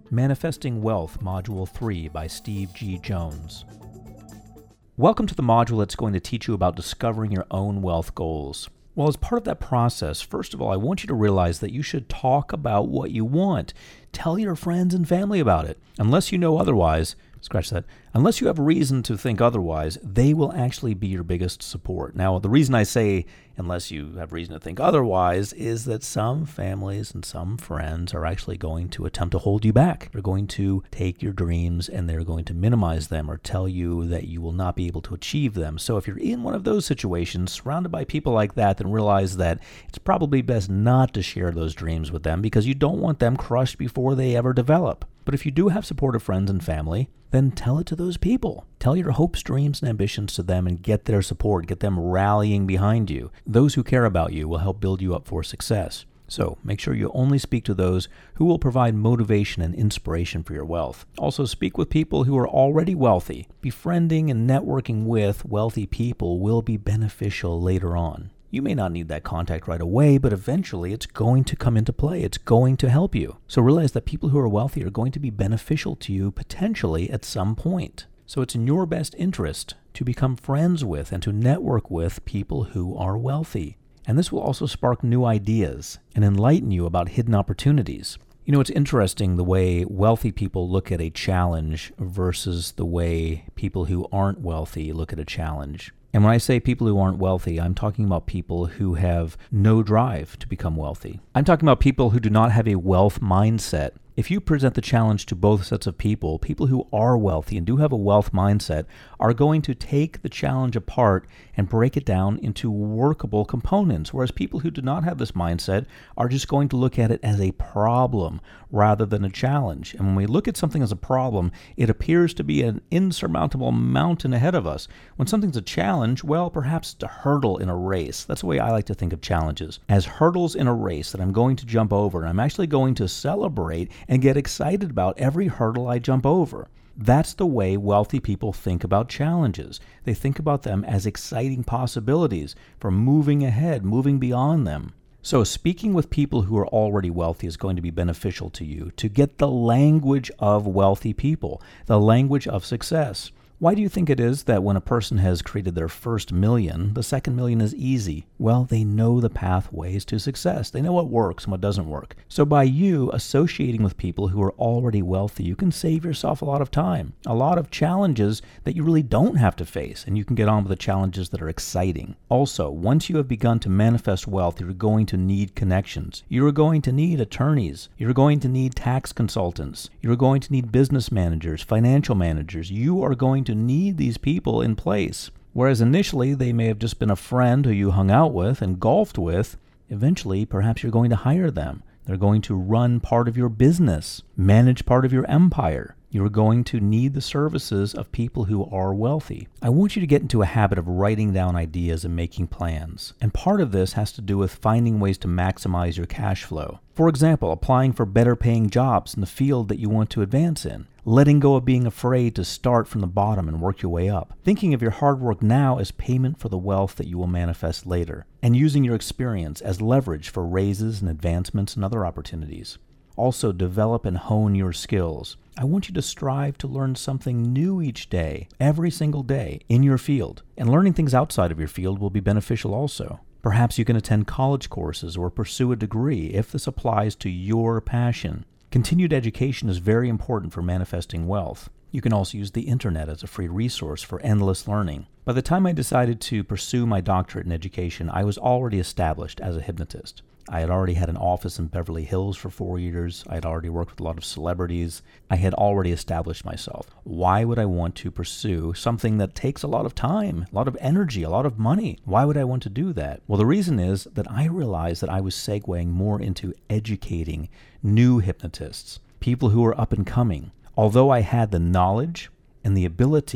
Manifesting Wealth, Module 3 by Steve G. Jones. Welcome to the module that's going to teach you about discovering your own wealth goals. Well, as part of that process, first of all, I want you to realize that you should talk about what you want. Tell your friends and family about it. Unless you know otherwise, scratch that. Unless you have reason to think otherwise, they will actually be your biggest support. Now, the reason I say unless you have reason to think otherwise is that some families and some friends are actually going to attempt to hold you back. They're going to take your dreams and they're going to minimize them or tell you that you will not be able to achieve them. So if you're in one of those situations, surrounded by people like that, then realize that it's probably best not to share those dreams with them because you don't want them crushed before they ever develop. But if you do have supportive friends and family, then tell it to those people. Tell your hopes, dreams, and ambitions to them and get their support. Get them rallying behind you. Those who care about you will help build you up for success. So make sure you only speak to those who will provide motivation and inspiration for your wealth. Also speak with people who are already wealthy. Befriending and networking with wealthy people will be beneficial later on. You may not need that contact right away, but eventually it's going to come into play. It's going to help you. So realize that people who are wealthy are going to be beneficial to you potentially at some point. So it's in your best interest to become friends with and to network with people who are wealthy. And this will also spark new ideas and enlighten you about hidden opportunities. You know, it's interesting the way wealthy people look at a challenge versus the way people who aren't wealthy look at a challenge. And when I say people who aren't wealthy, I'm talking about people who have no drive to become wealthy. I'm talking about people who do not have a wealth mindset. If you present the challenge to both sets of people, people who are wealthy and do have a wealth mindset are going to take the challenge apart and break it down into workable components, whereas people who do not have this mindset are just going to look at it as a problem rather than a challenge. And when we look at something as a problem, it appears to be an insurmountable mountain ahead of us. When something's a challenge, well, perhaps it's a hurdle in a race. That's the way I like to think of challenges, as hurdles in a race that I'm going to jump over, and I'm actually going to celebrate and get excited about every hurdle I jump over. That's the way wealthy people think about challenges. They think about them as exciting possibilities for moving ahead, moving beyond them. So speaking with people who are already wealthy is going to be beneficial to you to get the language of wealthy people, the language of success. Why do you think it is that when a person has created their first million, the second million is easy? Well, they know the pathways to success. They know what works and what doesn't work. So by you associating with people who are already wealthy, you can save yourself a lot of time, a lot of challenges that you really don't have to face, and you can get on with the challenges that are exciting. Also, once you have begun to manifest wealth, you're going to need connections. You're going to need attorneys. You're going to need tax consultants. You're going to need business managers, financial managers. You are going to need these people in place. Whereas initially they may have just been a friend who you hung out with and golfed with, eventually perhaps you're going to hire them. They're going to run part of your business, manage part of your empire. You're going to need the services of people who are wealthy. I want you to get into a habit of writing down ideas and making plans. And part of this has to do with finding ways to maximize your cash flow. For example, applying for better paying jobs in the field that you want to advance in. Letting go of being afraid to start from the bottom and work your way up. Thinking of your hard work now as payment for the wealth that you will manifest later. And using your experience as leverage for raises and advancements and other opportunities. Also, develop and hone your skills. I want you to strive to learn something new each day, every single day, in your field. And learning things outside of your field will be beneficial also. Perhaps you can attend college courses or pursue a degree if this applies to your passion. Continued education is very important for manifesting wealth. You can also use the internet as a free resource for endless learning. By the time I decided to pursue my doctorate in education, I was already established as a hypnotist. I had already had an office in Beverly Hills for 4 years. I had already worked with a lot of celebrities. I had already established myself. Why would I want to pursue something that takes a lot of time, a lot of energy, a lot of money? Why would I want to do that? Well, the reason is that I realized that I was segueing more into educating new hypnotists, people who are up and coming. Although I had the knowledge and the ability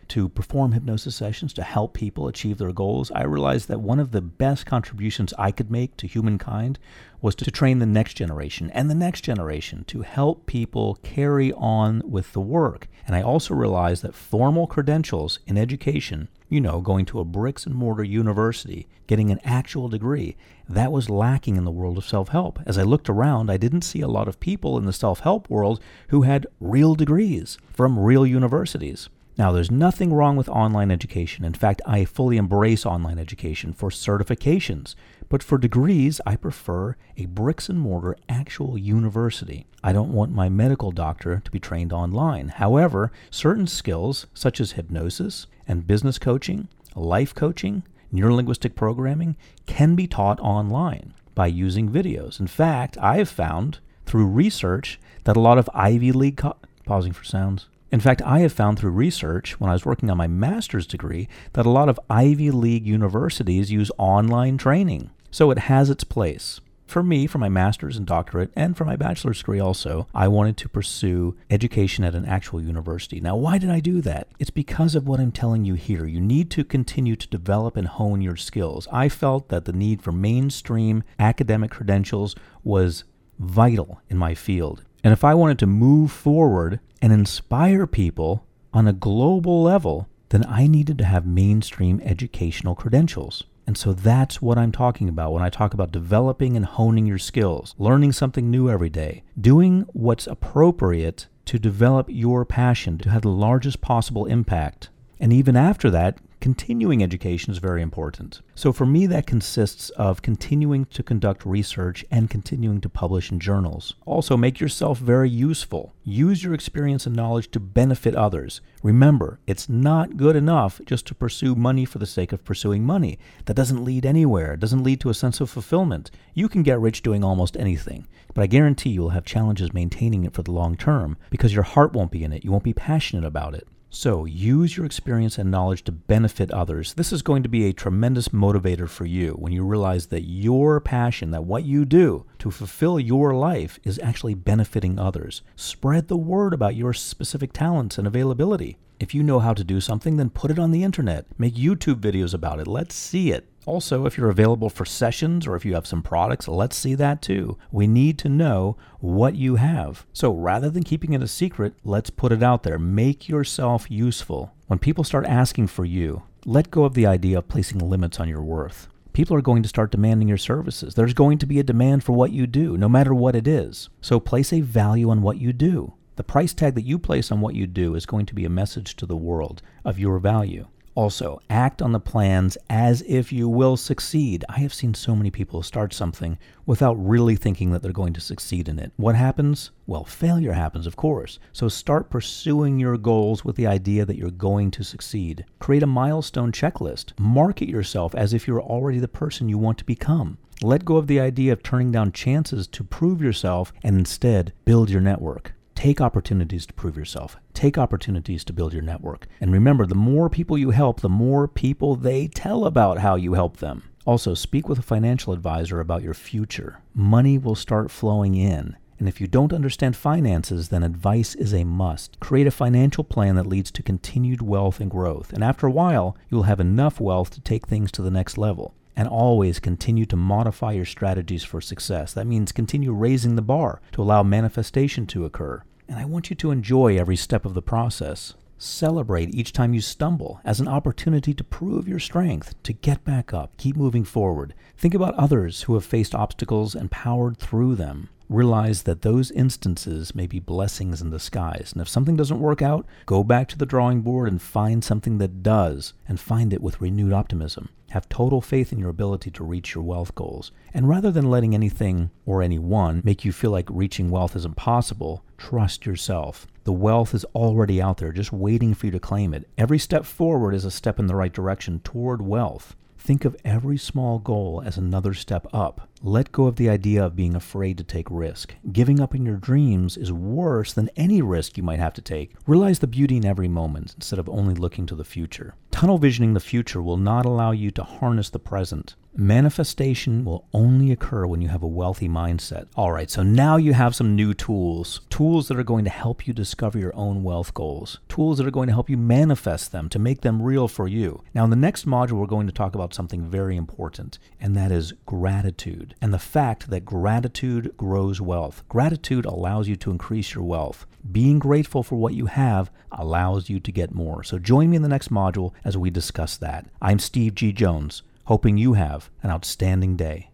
to perform hypnosis sessions to help people achieve their goals, I realized that one of the best contributions I could make to humankind was to train the next generation and the next generation to help people carry on with the work. And I also realized that formal credentials in education, going to a bricks and mortar university, getting an actual degree, that was lacking in the world of self-help. As I looked around, I didn't see a lot of people in the self-help world who had real degrees from real universities. Now, there's nothing wrong with online education. In fact, I fully embrace online education for certifications. But for degrees, I prefer a bricks and mortar actual university. I don't want my medical doctor to be trained online. However, certain skills such as hypnosis and business coaching, life coaching, neurolinguistic programming can be taught online by using videos. In fact, I have found through research that a lot of Ivy League pausing for sounds. In fact, I have found through research when I was working on my master's degree that a lot of Ivy League universities use online training. So it has its place. For me, for my master's and doctorate, and for my bachelor's degree also, I wanted to pursue education at an actual university. Now, why did I do that? It's because of what I'm telling you here. You need to continue to develop and hone your skills. I felt that the need for mainstream academic credentials was vital in my field. And if I wanted to move forward and inspire people on a global level, then I needed to have mainstream educational credentials. And so that's what I'm talking about when I talk about developing and honing your skills, learning something new every day, doing what's appropriate to develop your passion to have the largest possible impact. And even after that, continuing education is very important. So for me, that consists of continuing to conduct research and continuing to publish in journals. Also, make yourself very useful. Use your experience and knowledge to benefit others. Remember, it's not good enough just to pursue money for the sake of pursuing money. That doesn't lead anywhere. It doesn't lead to a sense of fulfillment. You can get rich doing almost anything, but I guarantee you'll have challenges maintaining it for the long term because your heart won't be in it. You won't be passionate about it. So use your experience and knowledge to benefit others. This is going to be a tremendous motivator for you when you realize that your passion, that what you do to fulfill your life is actually benefiting others. Spread the word about your specific talents and availability. If you know how to do something, then put it on the internet. Make YouTube videos about it. Let's see it. Also, if you're available for sessions or if you have some products, let's see that too. We need to know what you have. So rather than keeping it a secret, let's put it out there. Make yourself useful. When people start asking for you, let go of the idea of placing limits on your worth. People are going to start demanding your services. There's going to be a demand for what you do, no matter what it is. So place a value on what you do. The price tag that you place on what you do is going to be a message to the world of your value. Also, act on the plans as if you will succeed. I have seen so many people start something without really thinking that they're going to succeed in it. What happens? Well, failure happens, of course. So start pursuing your goals with the idea that you're going to succeed. Create a milestone checklist. Market yourself as if you're already the person you want to become. Let go of the idea of turning down chances to prove yourself and instead build your network. Take opportunities to prove yourself. Take opportunities to build your network. And remember, the more people you help, the more people they tell about how you help them. Also, speak with a financial advisor about your future. Money will start flowing in. And if you don't understand finances, then advice is a must. Create a financial plan that leads to continued wealth and growth. And after a while, you'll have enough wealth to take things to the next level. And always continue to modify your strategies for success. That means continue raising the bar to allow manifestation to occur. And I want you to enjoy every step of the process. Celebrate each time you stumble as an opportunity to prove your strength, to get back up, keep moving forward. Think about others who have faced obstacles and powered through them. Realize that those instances may be blessings in disguise. And if something doesn't work out, go back to the drawing board and find something that does, and find it with renewed optimism. Have total faith in your ability to reach your wealth goals. And rather than letting anything or anyone make you feel like reaching wealth is impossible, trust yourself. The wealth is already out there, just waiting for you to claim it. Every step forward is a step in the right direction toward wealth. Think of every small goal as another step up. Let go of the idea of being afraid to take risk. Giving up on your dreams is worse than any risk you might have to take. Realize the beauty in every moment instead of only looking to the future. Tunnel visioning the future will not allow you to harness the present. Manifestation will only occur when you have a wealthy mindset. All right, so now you have some new tools that are going to help you discover your own wealth goals, tools that are going to help you manifest them, to make them real for you. Now, in the next module, we're going to talk about something very important, and that is gratitude, and the fact that gratitude grows wealth. Gratitude allows you to increase your wealth. Being grateful for what you have allows you to get more. So join me in the next module as we discuss that. I'm Steve G. Jones, hoping you have an outstanding day.